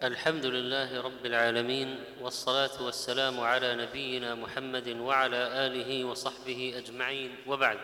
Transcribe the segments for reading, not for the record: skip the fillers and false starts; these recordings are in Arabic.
الحمد لله رب العالمين، والصلاة والسلام على نبينا محمد وعلى آله وصحبه أجمعين، وبعد.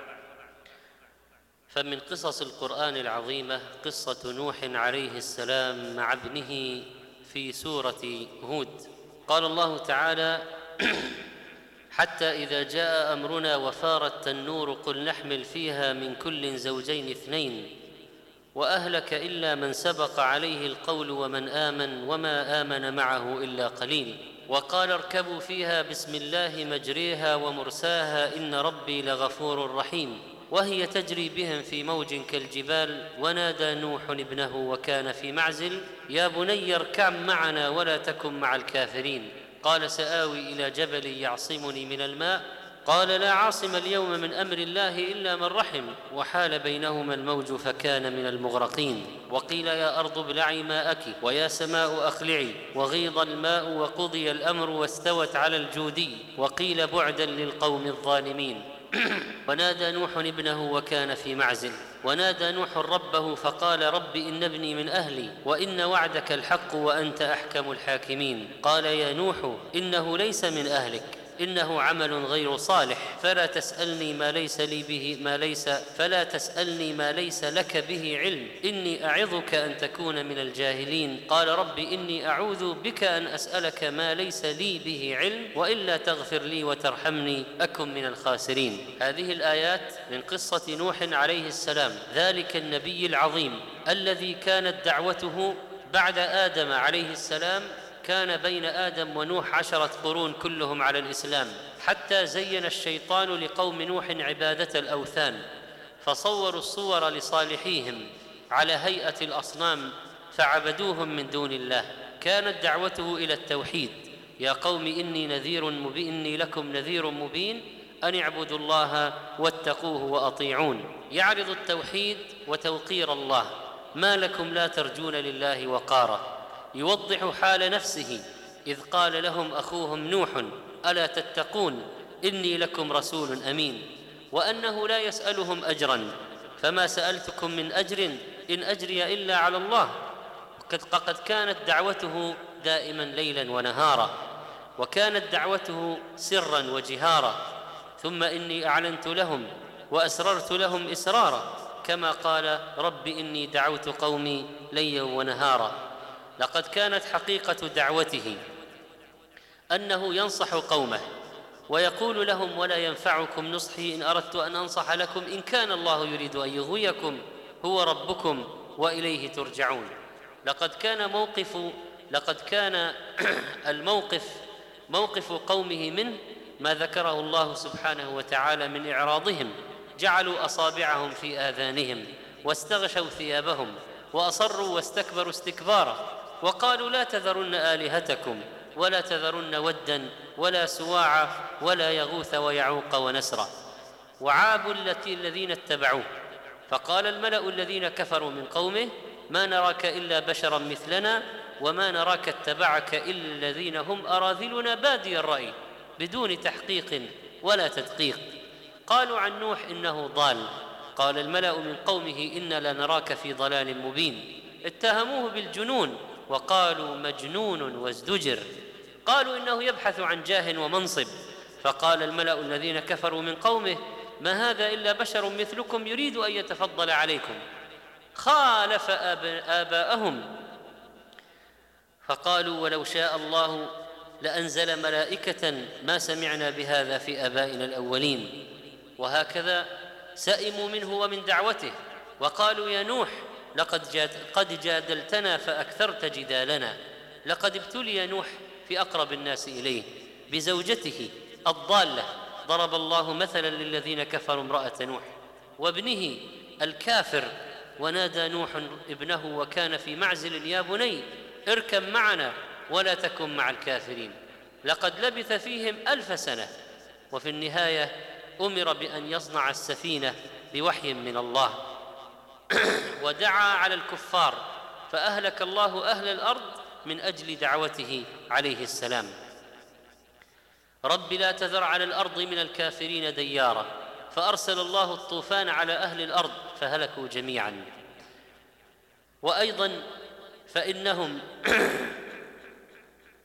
فمن قصص القرآن العظيمة قصة نوح عليه السلام مع ابنه في سورة هود. قال الله تعالى: حتى إذا جاء أمرنا وفارت النور قل نحمل فيها من كل زوجين اثنين وأهلك إلا من سبق عليه القول ومن آمن وما آمن معه إلا قليل. وقال اركبوا فيها بسم الله مجريها ومرساها إن ربي لغفور رحيم. وهي تجري بهم في موج كالجبال ونادى نوح ابنه وكان في معزل يا بني اركب معنا ولا تكن مع الكافرين. قال سآوي إلى جبل يعصمني من الماء قال لا عاصم اليوم من أمر الله إلا من رحم وحال بينهما الموج فكان من المغرقين. وقيل يا أرض ابلعي ماءك ويا سماء أقلعي وغيض الماء وقضي الأمر واستوت على الجودي وقيل بعدا للقوم الظالمين. ونادى نوح ابنه وكان في معزل. ونادى نوح ربه فقال رب إن ابني من أهلي وإن وعدك الحق وأنت أحكم الحاكمين. قال يا نوح إنه ليس من أهلك إنه عمل غير صالح فلا تسألني ما ليس لك به علم إني أعظك أن تكون من الجاهلين. قال رب إني أعوذ بك أن أسألك ما ليس لي به علم وإلا تغفر لي وترحمني أكن من الخاسرين. هذه الآيات من قصة نوح عليه السلام، ذلك النبي العظيم الذي كانت دعوته بعد آدم عليه السلام. كان بين آدم ونوح 10 قرون كلهم على الإسلام، حتى زين الشيطان لقوم نوح عبادة الأوثان، فصوروا الصور لصالحيهم على هيئة الأصنام فعبدوهم من دون الله. كانت دعوته إلى التوحيد: يا قوم إني لكم نذير مبين أن اعبدوا الله واتقوه وأطيعون. يعرض التوحيد وتوقير الله. ما لكم لا ترجون لله وقارا. يوضح حال نفسه إذ قال لهم أخوهم نوح ألا تتقون إني لكم رسول أمين، وأنه لا يسألهم أجرا فما سألتكم من أجر إن أجري إلا على الله. قد كانت دعوته دائما ليلا ونهارا، وكانت دعوته سرا وجهارا. ثم إني أعلنت لهم وأسررت لهم إسرارا كما قال رب إني دعوت قومي ليلا ونهارا. لقد كانت حقيقة دعوته أنه ينصح قومه ويقول لهم ولا ينفعكم نصحي إن أردت أن أنصح لكم إن كان الله يريد أن يغويكم هو ربكم وإليه ترجعون. لقد كان موقف قومه منه ما ذكره الله سبحانه وتعالى من إعراضهم. جعلوا أصابعهم في آذانهم واستغشوا ثيابهم وأصروا واستكبروا استكبارا وقالوا لا تذرن آلهتكم ولا تذرن ودا ولا سواعا ولا يغوث ويعوق ونسرا. وعابوا الذين اتبعوه. فقال الملأ الذين كفروا من قومه ما نراك إلا بشرا مثلنا وما نراك اتبعك إلا الذين هم أراذلنا بادي الرأي بدون تحقيق ولا تدقيق. قالوا عن نوح إنه ضال. قال الملأ من قومه إنا لنراك في ضلال مبين. اتهموه بالجنون وقالوا مجنون وازدجر. قالوا إنه يبحث عن جاه ومنصب. فقال الملأ الذين كفروا من قومه ما هذا إلا بشر مثلكم يريد أن يتفضل عليكم. خالف آباءهم فقالوا ولو شاء الله لأنزل ملائكة ما سمعنا بهذا في آبائنا الأولين. وهكذا سئموا منه ومن دعوته وقالوا يا نوح قد جادلتنا فأكثرت جدالنا. لقد ابتلي نوح في أقرب الناس إليه بزوجته الضالة. ضرب الله مثلا للذين كفروا امرأة نوح وابنه الكافر. ونادى نوح ابنه وكان في معزل يا بني اركب معنا ولا تكن مع الكافرين. لقد لبث فيهم 1000 سنة وفي النهاية أمر بأن يصنع السفينة بوحي من الله ودعا على الكفار فأهلك الله أهل الأرض من أجل دعوته عليه السلام. رب لا تذر على الأرض من الكافرين ديارا فأرسل الله الطوفان على أهل الأرض فهلكوا جميعا. وأيضا فإنهم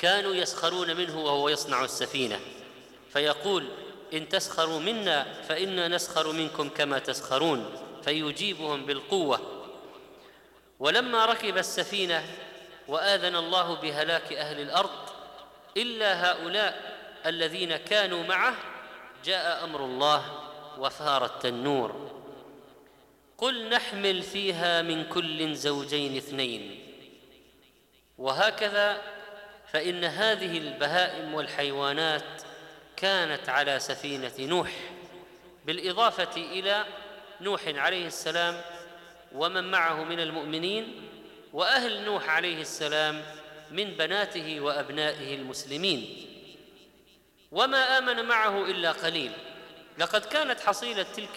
كانوا يسخرون منه وهو يصنع السفينة، فيقول: إن تسخروا منا فإنا نسخر منكم كما تسخرون، فيجيبهم بالقوة. ولما ركب السفينة وآذن الله بهلاك أهل الأرض إلا هؤلاء الذين كانوا معه، جاء أمر الله وفار التنور: قل نحمل فيها من كل زوجين اثنين. وهكذا فإن هذه البهائم والحيوانات كانت على سفينة نوح، بالإضافة إلى نوح عليه السلام ومن معه من المؤمنين، وأهل نوح عليه السلام من بناته وأبنائه المسلمين، وما آمن معه إلا قليل. لقد كانت حصيلة تلك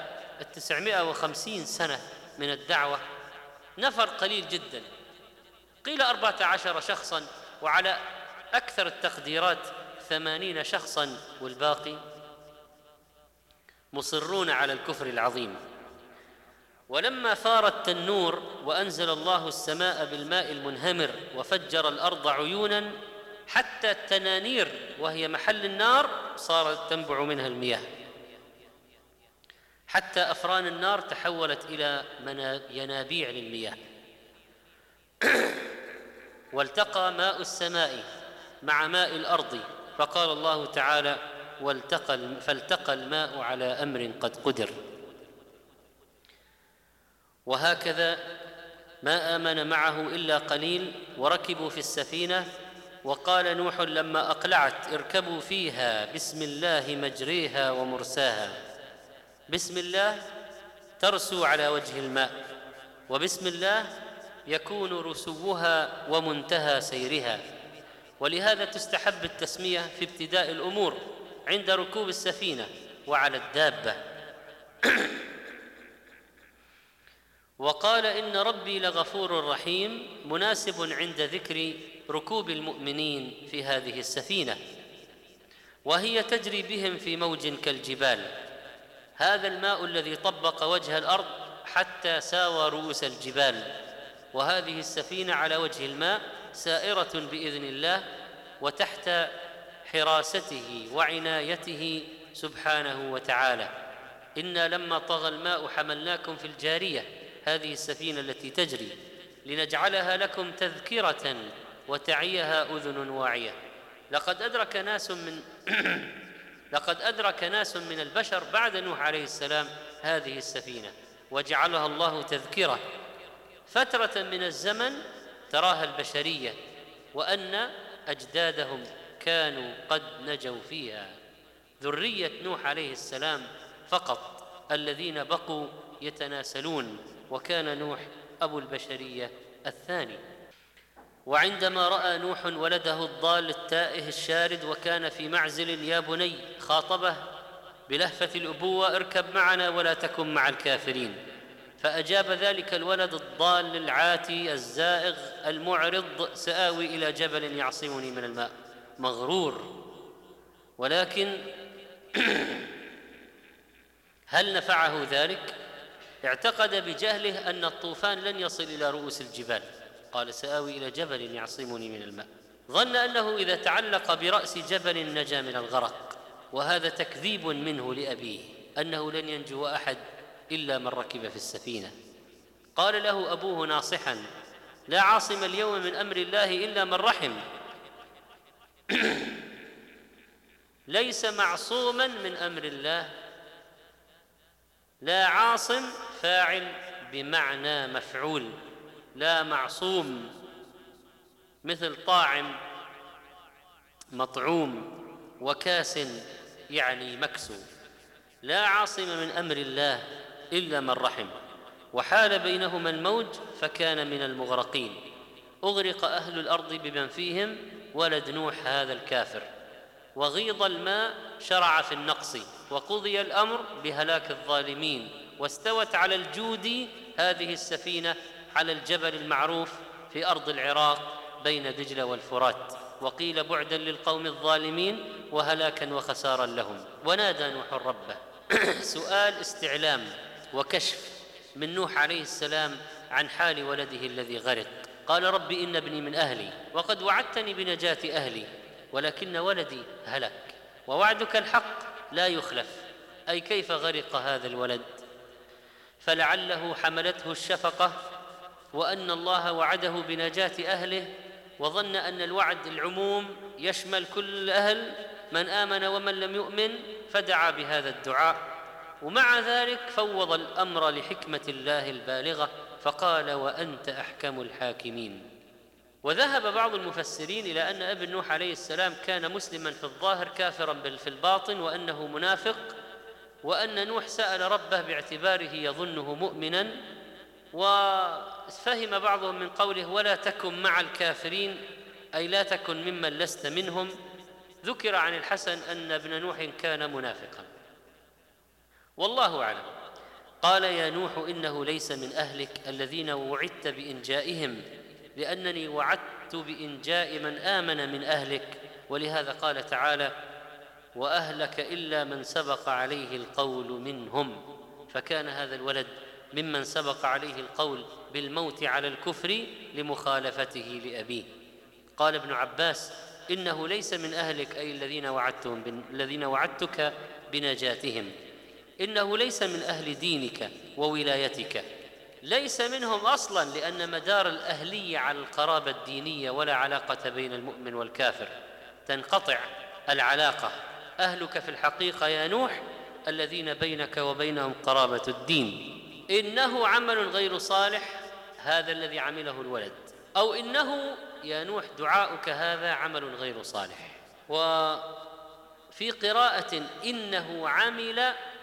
950 سنة من الدعوة نفر قليل جدا، قيل 14 شخصا، وعلى أكثر التقديرات 80 شخصا، والباقي مصرون على الكفر العظيم. ولما فار التنور وأنزل الله السماء بالماء المنهمر وفجر الأرض عيونا، حتى التنانير وهي محل النار صارت تنبع منها المياه، حتى أفران النار تحولت إلى ينابيع للمياه. والتقى ماء السماء مع ماء الأرض، فقال الله تعالى: فالتقى الماء على أمر قد قدر. وهكذا ما آمن معه إلا قليل، وركبوا في السفينة. وقال نوح لما أقلعت: اركبوا فيها بسم الله مجريها ومرساها. بسم الله ترسو على وجه الماء، وبسم الله يكون رسوها ومنتهى سيرها، ولهذا تستحب التسمية في ابتداء الأمور عند ركوب السفينة وعلى الدابة. وقال: إن ربي لغفور رحيم، مناسب عند ذكر ركوب المؤمنين في هذه السفينة، وهي تجري بهم في موج كالجبال. هذا الماء الذي طبق وجه الأرض حتى ساوى رؤوس الجبال، وهذه السفينة على وجه الماء سائرة بإذن الله وتحت حراسته وعنايته سبحانه وتعالى. إنا لما طغى الماء حملناكم في الجارية، هذه السفينة التي تجري، لنجعلها لكم تذكرة وتعيها أذن واعية. لقد أدرك ناس من البشر بعد نوح عليه السلام هذه السفينة، وجعلها الله تذكرة فترة من الزمن تراها البشرية، وأن أجدادهم كانوا قد نجوا فيها. ذرية نوح عليه السلام فقط الذين بقوا يتناسلون، وكان نوح أبو البشرية الثاني. وعندما رأى نوح ولده الضال التائه الشارد وكان في معزل: يا بني، خاطبه بلهفة الأبوة: اركب معنا ولا تكن مع الكافرين. فأجاب ذلك الولد الضال العاتي الزائغ المعرض: سآوي إلى جبل يعصمني من الماء. مغرور. ولكن هل نفعه ذلك؟ اعتقد بجهله أن الطوفان لن يصل إلى رؤوس الجبال، قال: سآوي إلى جبل يعصمني من الماء. ظن أنه إذا تعلق برأس جبل نجا من الغرق، وهذا تكذيب منه لأبيه أنه لن ينجو أحد إلا من ركب في السفينة. قال له أبوه ناصحا: لا عاصم اليوم من أمر الله إلا من رحم. ليس معصوما من أمر الله. لا عاصم فاعل بمعنى مفعول، لا معصوم مثل طاعم مطعوم وكاس يعني مكسو. لا عاصم من أمر الله إلا من رحم. وحال بينهما الموج فكان من المغرقين. أغرق أهل الأرض بمن فيهم ولد نوح هذا الكافر. وغيض الماء شرع في النقص، وقضي الأمر بهلاك الظالمين. واستوت على الجود هذه السفينة على الجبل المعروف في أرض العراق بين دجلة والفرات. وقيل بعدا للقوم الظالمين وهلاكا وخسارا لهم. ونادى نوح ربه. سؤال استعلام وكشف من نوح عليه السلام عن حال ولده الذي غرق. قال رب إن ابني من أهلي وقد وعدتني بنجاة أهلي ولكن ولدي هلك ووعدك الحق لا يخلف. أي كيف غرق هذا الولد؟ فلعله حملته الشفقة وأن الله وعده بنجاة أهله، وظن أن الوعد العموم يشمل كل الأهل من آمن ومن لم يؤمن، فدعا بهذا الدعاء. ومع ذلك فوض الأمر لحكمة الله البالغة فقال وأنت أحكم الحاكمين. وذهب بعض المفسرين إلى أن ابن نوح عليه السلام كان مسلما في الظاهر كافرا في الباطن وأنه منافق، وأن نوح سأل ربه باعتباره يظنه مؤمنا. وفهم بعضهم من قوله ولا تكن مع الكافرين أي لا تكن ممن لست منهم. ذكر عن الحسن أن ابن نوح كان منافقا والله أعلم. قال يا نوح إنه ليس من أهلك الذين وعدت بإنجائهم، لأنني وعدت بإنجاء من آمن من أهلك. ولهذا قال تعالى وأهلك إلا من سبق عليه القول منهم، فكان هذا الولد ممن سبق عليه القول بالموت على الكفر لمخالفته لأبيه. قال ابن عباس إنه ليس من أهلك أي الذين وعدتك بنجاتهم، إنه ليس من أهل دينك وولايتك، ليس منهم أصلا، لأن مدار الأهلية على القرابة الدينية ولا علاقة بين المؤمن والكافر، تنقطع العلاقة. أهلك في الحقيقة يا نوح الذين بينك وبينهم قرابة الدين. إنه عمل غير صالح هذا الذي عمله الولد، أو إنه يا نوح دعاؤك هذا عمل غير صالح. وفي قراءة إنه عمل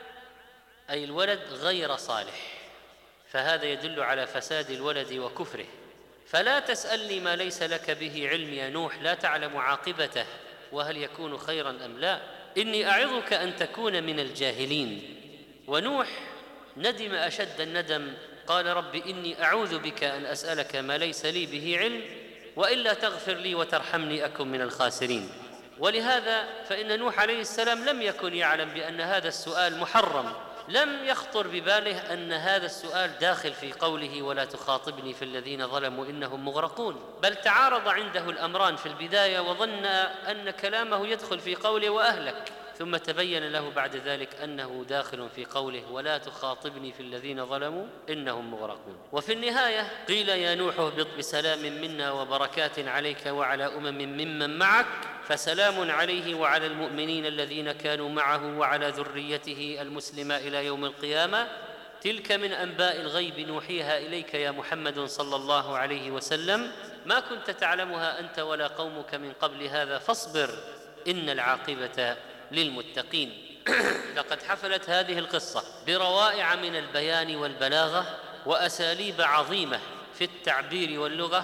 أي الولد غير صالح، فهذا يدل على فساد الولد وكفره. فلا تسألني ما ليس لك به علم يا نوح، لا تعلم عاقبته وهل يكون خيرا أم لا. إني أعظك أن تكون من الجاهلين. ونوح ندم أشد الندم، قال رب إني أعوذ بك أن أسألك ما ليس لي به علم وإلا تغفر لي وترحمني أكن من الخاسرين. ولهذا فإن نوح عليه السلام لم يكن يعلم بأن هذا السؤال محرم، لم يخطر بباله أن هذا السؤال داخل في قوله ولا تخاطبني في الذين ظلموا إنهم مغرقون، بل تعارض عنده الأمران في البداية وظن أن كلامه يدخل في قوله وأهلك، ثم تبين له بعد ذلك أنه داخل في قوله ولا تخاطبني في الذين ظلموا إنهم مغرقون. وفي النهاية قيل يا نوح اهبط بسلام منا وبركات عليك وعلى ممن معك، فسلام عليه وعلى المؤمنين الذين كانوا معه وعلى ذريته المسلمة إلى يوم القيامة. تلك من أنباء الغيب نوحيها إليك يا محمد صلى الله عليه وسلم، ما كنت تعلمها أنت ولا قومك من قبل هذا، فاصبر إن العاقبة للمتقين. لقد حفلت هذه القصة بروائع من البيان والبلاغة وأساليب عظيمة في التعبير واللغة.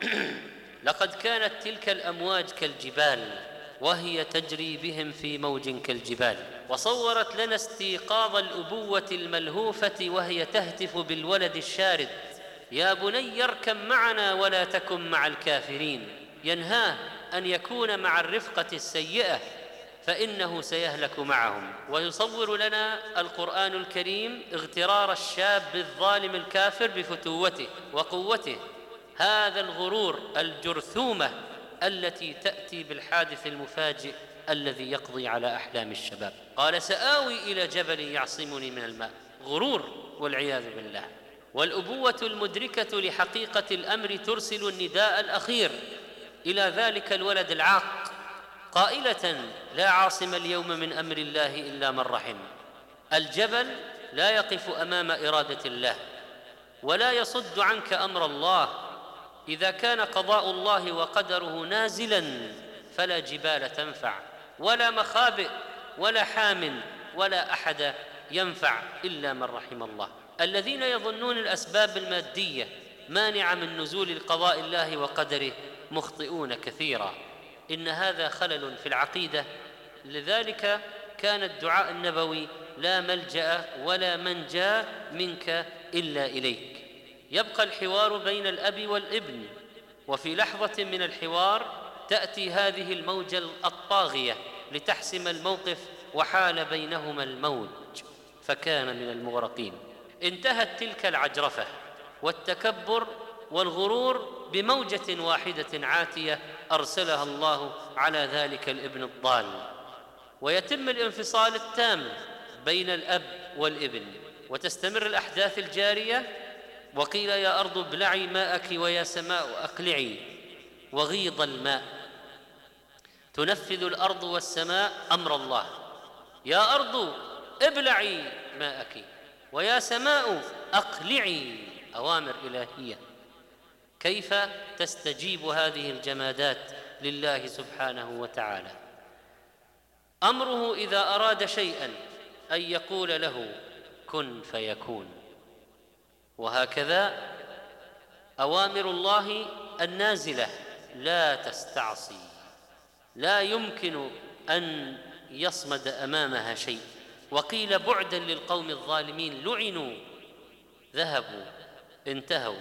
لقد كانت تلك الأمواج كالجبال وهي تجري بهم في موج كالجبال، وصورت لنا استيقاظ الأبوة الملهوفة وهي تهتف بالولد الشارد يا بني اركب معنا ولا تكن مع الكافرين، ينهاه أن يكون مع الرفقة السيئة فإنه سيهلك معهم. ويصور لنا القرآن الكريم اغترار الشاب الظالم الكافر بفتوته وقوته، هذا الغرور الجرثومة التي تأتي بالحادث المفاجئ الذي يقضي على أحلام الشباب. قال سآوي إلى جبل يعصمني من الماء، غرور والعياذ بالله. والأبوة المدركة لحقيقة الأمر ترسل النداء الأخير إلى ذلك الولد العاق قائلة لا عاصم اليوم من أمر الله إلا من رحم. الجبل لا يقف أمام إرادة الله ولا يصد عنك أمر الله. إذا كان قضاء الله وقدره نازلا فلا جبال تنفع ولا مخابئ ولا حام ولا أحد ينفع إلا من رحم الله. الذين يظنون الأسباب المادية مانعة من نزول قضاء الله وقدره مخطئون كثيرا. إن هذا خلل في العقيدة، لذلك كان الدعاء النبوي لا ملجأ ولا منجا منك إلا إليك. يبقى الحوار بين الأب والابن، وفي لحظة من الحوار تأتي هذه الموجة الطاغية لتحسم الموقف، وحال بينهما الموج فكان من المغرقين. انتهت تلك العجرفة والتكبر والغرور بموجة واحدة عاتية أرسلها الله على ذلك الابن الضال، ويتم الانفصال التام بين الأب والابن، وتستمر الأحداث الجارية. وقيل يا أرض ابلعي ماءك ويا سماء أقلعي وغيض الماء، تنفذ الأرض والسماء أمر الله. يا أرض ابلعي ماءك ويا سماء أقلعي، أوامر إلهية. كيف تستجيب هذه الجمادات لله سبحانه وتعالى؟ أمره إذا أراد شيئا أن يقول له كن فيكون. وهكذا أوامر الله النازلة لا تستعصي، لا يمكن أن يصمد أمامها شيء. وقيل بعدا للقوم الظالمين، لعنوا ذهبوا انتهوا،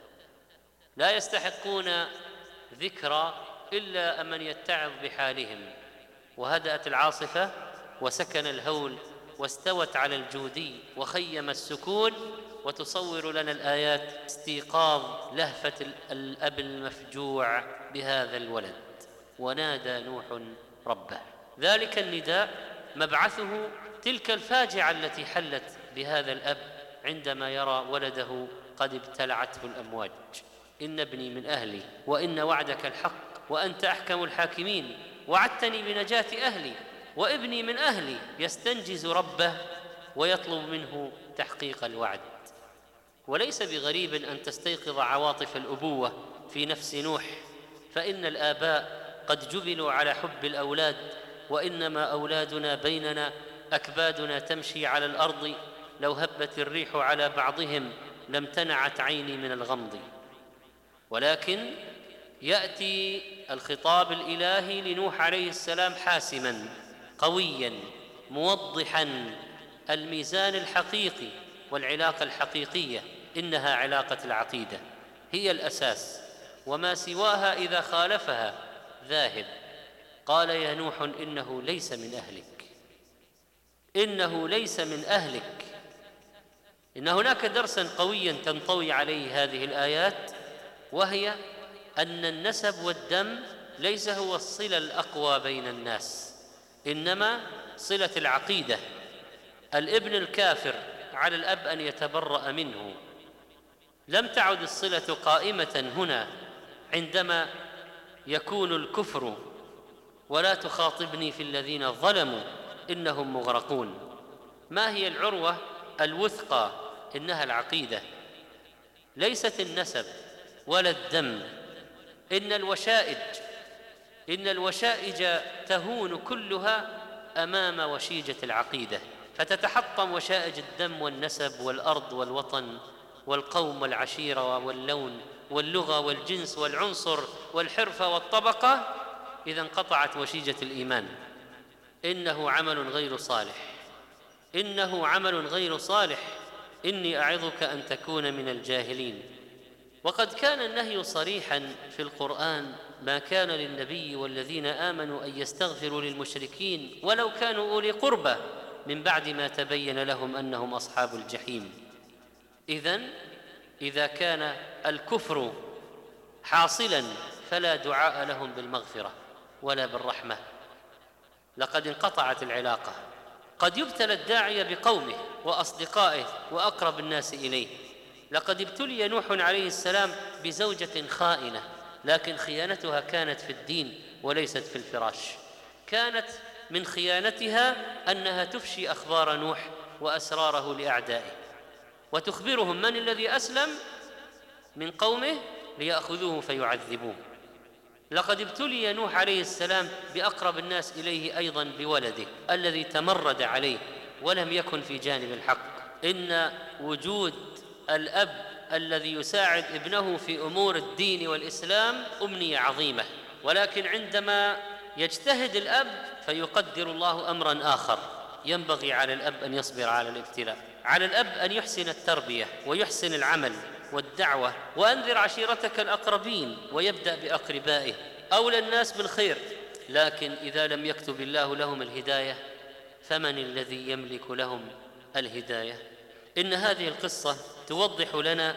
لا يستحقون ذكرى إلا من يتعظ بحالهم. وهدأت العاصفة وسكن الهول واستوت على الجودي وخيم السكون، وتصور لنا الآيات استيقاظ لهفة الأب المفجوع بهذا الولد. ونادى نوح ربه، ذلك النداء مبعثه تلك الفاجعة التي حلت بهذا الأب عندما يرى ولده قد ابتلعته الأمواج. إن ابني من أهلي وإن وعدك الحق وأنت أحكم الحاكمين، وعدتني بنجاة أهلي وابني من أهلي. يستنجز ربه ويطلب منه تحقيق الوعد. وليس بغريب أن تستيقظ عواطف الأبوة في نفس نوح، فإن الآباء قد جبلوا على حب الأولاد، وإنما أولادنا بيننا أكبادنا تمشي على الأرض، لو هبت الريح على بعضهم لامتنعت عيني من الغمض. ولكن يأتي الخطاب الإلهي لنوح عليه السلام حاسماً قوياً موضحاً الميزان الحقيقي والعلاقة الحقيقية. إنها علاقة العقيدة، هي الأساس، وما سواها إذا خالفها ذاهب. قال يا نوح إنه ليس من أهلك، إنه ليس من أهلك. إن هناك درساً قوياً تنطوي عليه هذه الآيات، وهي أن النسب والدم ليس هو الصلة الأقوى بين الناس، إنما صلة العقيدة. الابن الكافر على الأب أن يتبرأ منه. لم تعد الصلة قائمة هنا عندما يكون الكفر ولا تخاطبني في الذين ظلموا إنهم مغرقون. ما هي العروة الوثقى؟ إنها العقيدة، ليست النسب ولا الدم. إن الوشائج تهون كلها أمام وشيجة العقيدة، فتتحطم وشائج الدم والنسب والأرض والوطن والقوم والعشيرة واللون واللغة والجنس والعنصر والحرفة والطبقة إذا انقطعت وشيجة الإيمان. إنه عمل غير صالح، إنه عمل غير صالح. إني أعظك أن تكون من الجاهلين. وقد كان النهي صريحاً في القرآن: ما كان للنبي والذين آمنوا أن يستغفروا للمشركين ولو كانوا أولي قربى من بعد ما تبين لهم أنهم أصحاب الجحيم. إذا كان الكفر حاصلاً فلا دعاء لهم بالمغفرة ولا بالرحمة، لقد انقطعت العلاقة. قد يبتلى الداعية بقومه وأصدقائه وأقرب الناس إليه. لقد ابتلي نوح عليه السلام بزوجة خائنة، لكن خيانتها كانت في الدين وليست في الفراش. كانت من خيانتها أنها تفشي أخبار نوح وأسراره لأعدائه، وتخبرهم من الذي أسلم من قومه ليأخذوه فيعذبوه. لقد ابتلي نوح عليه السلام بأقرب الناس إليه أيضا بولده الذي تمرد عليه ولم يكن في جانب الحق. إن وجود الأب الذي يساعد ابنه في أمور الدين والإسلام أمنية عظيمة، ولكن عندما يجتهد الأب فيقدر الله أمرا آخر. ينبغي على الأب أن يصبر على الابتلاء، على الأب أن يحسن التربية ويحسن العمل والدعوة. وأنذر عشيرتك الأقربين، ويبدأ بأقربائه، أولى الناس بالخير. لكن إذا لم يكتب الله لهم الهداية فمن الذي يملك لهم الهداية؟ إن هذه القصة توضح لنا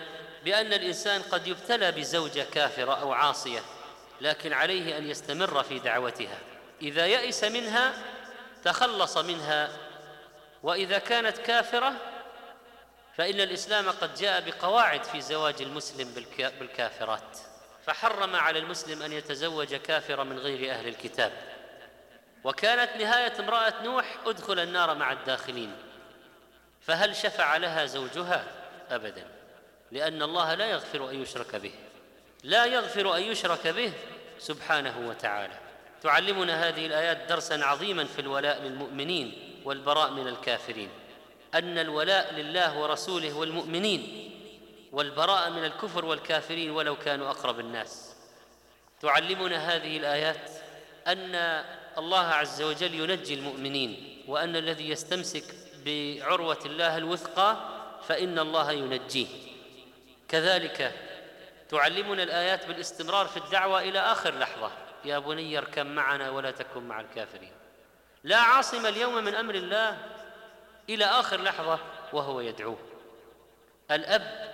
بأن الإنسان قد يبتلى بزوجة كافرة أو عاصية، لكن عليه أن يستمر في دعوتها. إذا يئس منها تخلص منها، وإذا كانت كافرة فإن الإسلام قد جاء بقواعد في زواج المسلم بالكافرات، فحرم على المسلم أن يتزوج كافرة من غير أهل الكتاب. وكانت نهاية امرأة نوح ادخل النار مع الداخلين، فهل شفع لها زوجها؟ أبدا، لأن الله لا يغفر أن يشرك به، لا يغفر أن يشرك به سبحانه وتعالى. تعلمنا هذه الآيات درسا عظيما في الولاء للمؤمنين والبراء من الكافرين، أن الولاء لله ورسوله والمؤمنين، والبراء من الكفر والكافرين ولو كانوا أقرب الناس. تعلمنا هذه الآيات أن الله عز وجل ينجي المؤمنين، وأن الذي يستمسك بعروة الله الوثقى فإن الله ينجيه. كذلك تعلمنا الآيات بالاستمرار في الدعوة إلى آخر لحظة. يا بني اركب معنا ولا تكن مع الكافرين. لا عاصم اليوم من أمر الله إلى آخر لحظة وهو يدعوه. الأب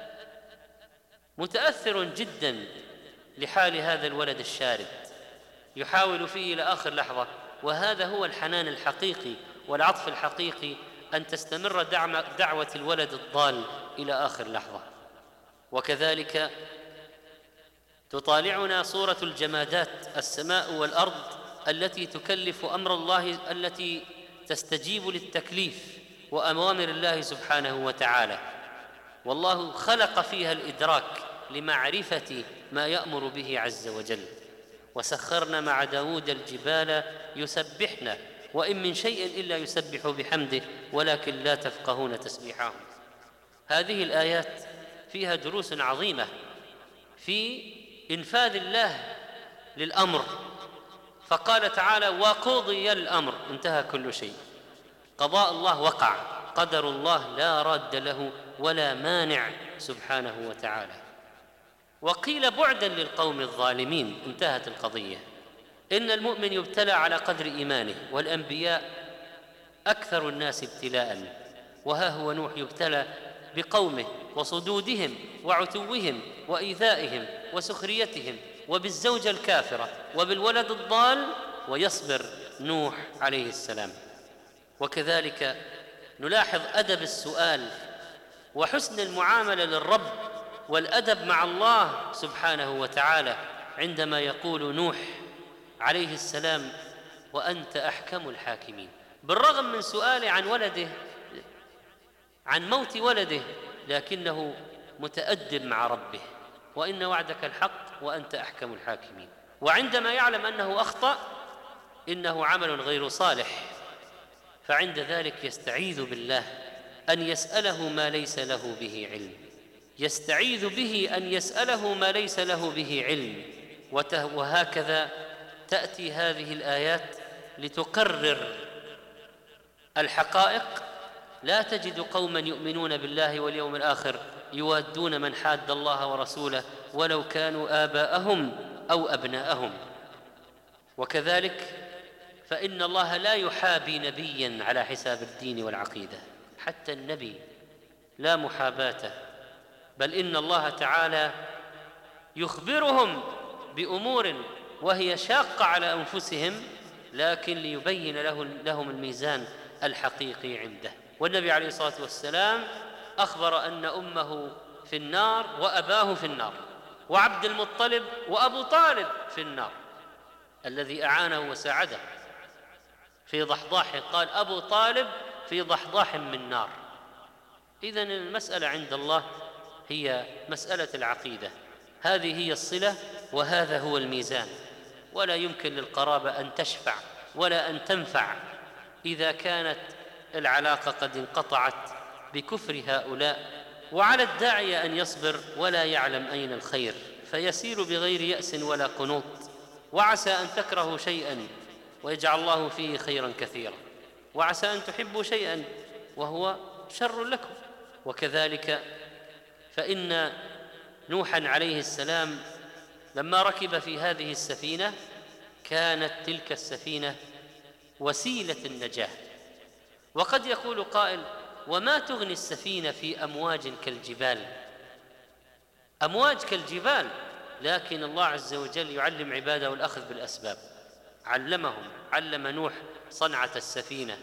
متأثر جدا لحال هذا الولد الشارد، يحاول فيه إلى آخر لحظة، وهذا هو الحنان الحقيقي والعطف الحقيقي، أن تستمر دعوة الولد الضال إلى آخر لحظة. وكذلك تطالعنا صورة الجمادات، السماء والأرض التي تكلف أمر الله، التي تستجيب للتكليف وأوامر الله سبحانه وتعالى، والله خلق فيها الإدراك لمعرفة ما يأمر به عز وجل. وسخرنا مع داود الجبال يسبحن وإن من شيء إلا يسبح بحمده ولكن لا تفقهون تسبيحهم. هذه الآيات فيها دروس عظيمة في إنفاذ الله للأمر، فقال تعالى: وقضي الأمر، انتهى كل شيء، قضاء الله وقع، قدر الله لا راد له ولا مانع سبحانه وتعالى. وقيل بعدا للقوم الظالمين، انتهت القضية. إن المؤمن يبتلى على قدر إيمانه، والأنبياء أكثر الناس ابتلاء، وها هو نوح يبتلى بقومه وصدودهم وعتوهم وإيذائهم وسخريتهم وبالزوجة الكافرة وبالولد الضال، ويصبر نوح عليه السلام. وكذلك نلاحظ أدب السؤال وحسن المعاملة للرب والأدب مع الله سبحانه وتعالى، عندما يقول نوح عليه السلام: وأنت أحكم الحاكمين، بالرغم من سؤاله عن ولده، عن موت ولده، لكنه متأدب مع ربه، وإن وعدك الحق وأنت أحكم الحاكمين. وعندما يعلم أنه أخطأ، إنه عمل غير صالح، فعند ذلك يستعيذ بالله أن يسأله ما ليس له به علم، يستعيذ به أن يسأله ما ليس له به علم. وهكذا تأتي هذه الآيات لتقرر الحقائق. لا تجد قوما يؤمنون بالله واليوم الآخر يوادون من حاد الله ورسوله ولو كانوا آباءهم أو أبناءهم. وكذلك فإن الله لا يحابي نبيا على حساب الدين والعقيدة، حتى النبي لا محاباة، بل إن الله تعالى يخبرهم بأمور وهي شاقة على أنفسهم، لكن ليبين لهم الميزان الحقيقي عنده. والنبي عليه الصلاة والسلام أخبر أن أمه في النار وأباه في النار، وعبد المطلب وأبو طالب في النار، الذي أعانه وساعده في ضحضاح، قال: أبو طالب في ضحضاح من نار. إذن المسألة عند الله هي مسألة العقيدة، هذه هي الصلة وهذا هو الميزان. ولا يمكن للقرابة أن تشفع ولا أن تنفع إذا كانت العلاقة قد انقطعت بكفر هؤلاء. وعلى الداعية أن يصبر ولا يعلم أين الخير، فيسير بغير يأس ولا قنوط. وعسى أن تكرهوا شيئا ويجعل الله فيه خيرا كثيرا، وعسى أن تحبوا شيئا وهو شر لكم. وكذلك فإن نوحا عليه السلام لما ركب في هذه السفينة كانت تلك السفينة وسيلة النجاة. وقد يقول قائل: وما تغني السفينة في أمواج كالجبال؟ أمواج كالجبال، لكن الله عز وجل يعلم عباده الأخذ بالأسباب. علم نوح صنعة السفينة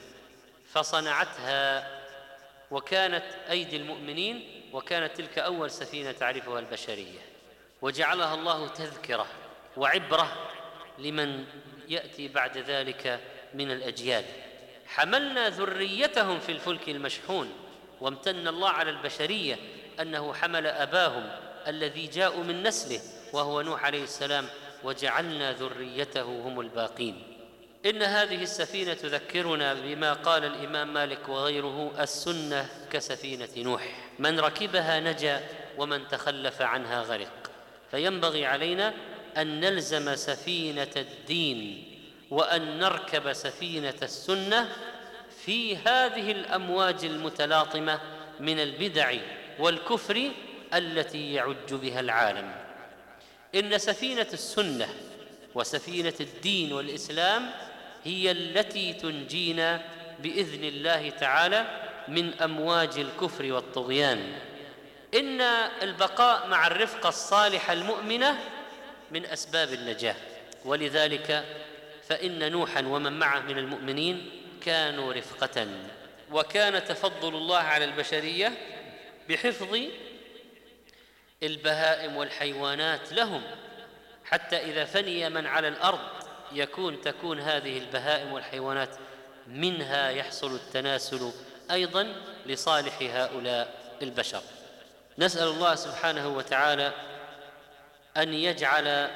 فصنعتها، وكانت أيدي المؤمنين، وكانت تلك أول سفينة تعرفها البشرية، وجعلها الله تذكرة وعبرة لمن يأتي بعد ذلك من الأجيال. حملنا ذريتهم في الفلك المشحون، وامتن الله على البشرية أنه حمل أباهم الذي جاءوا من نسله وهو نوح عليه السلام، وجعلنا ذريته هم الباقين. إن هذه السفينة تذكرنا بما قال الإمام مالك وغيره: السنة كسفينة نوح، من ركبها نجا ومن تخلف عنها غرق. فينبغي علينا أن نلزم سفينة الدين وأن نركب سفينة السنة في هذه الأمواج المتلاطمة من البدع والكفر التي يعج بها العالم. إن سفينة السنة وسفينة الدين والإسلام هي التي تنجينا بإذن الله تعالى من أمواج الكفر والطغيان. إن البقاء مع الرفقة الصالحة المؤمنة من أسباب النجاة، ولذلك فإن نوحا ومن معه من المؤمنين كانوا رفقة، وكان تفضل الله على البشرية بحفظ البهائم والحيوانات لهم، حتى إذا فني من على الأرض تكون هذه البهائم والحيوانات منها يحصل التناسل أيضا لصالح هؤلاء البشر. نسأل الله سبحانه وتعالى أن يجعل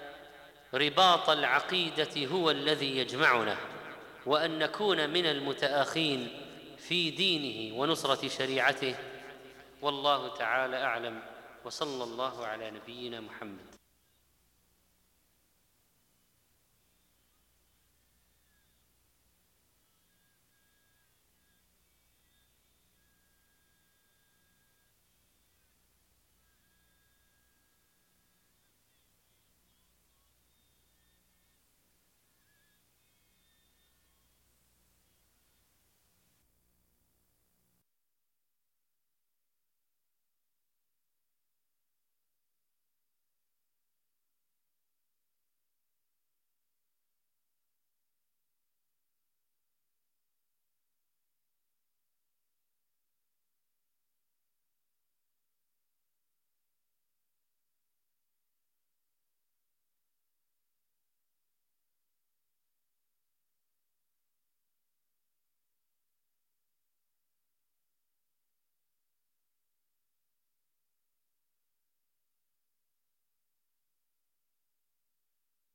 رباط العقيدة هو الذي يجمعنا، وأن نكون من المتآخين في دينه ونصرة شريعته. والله تعالى أعلم، وصلى الله على نبينا محمد.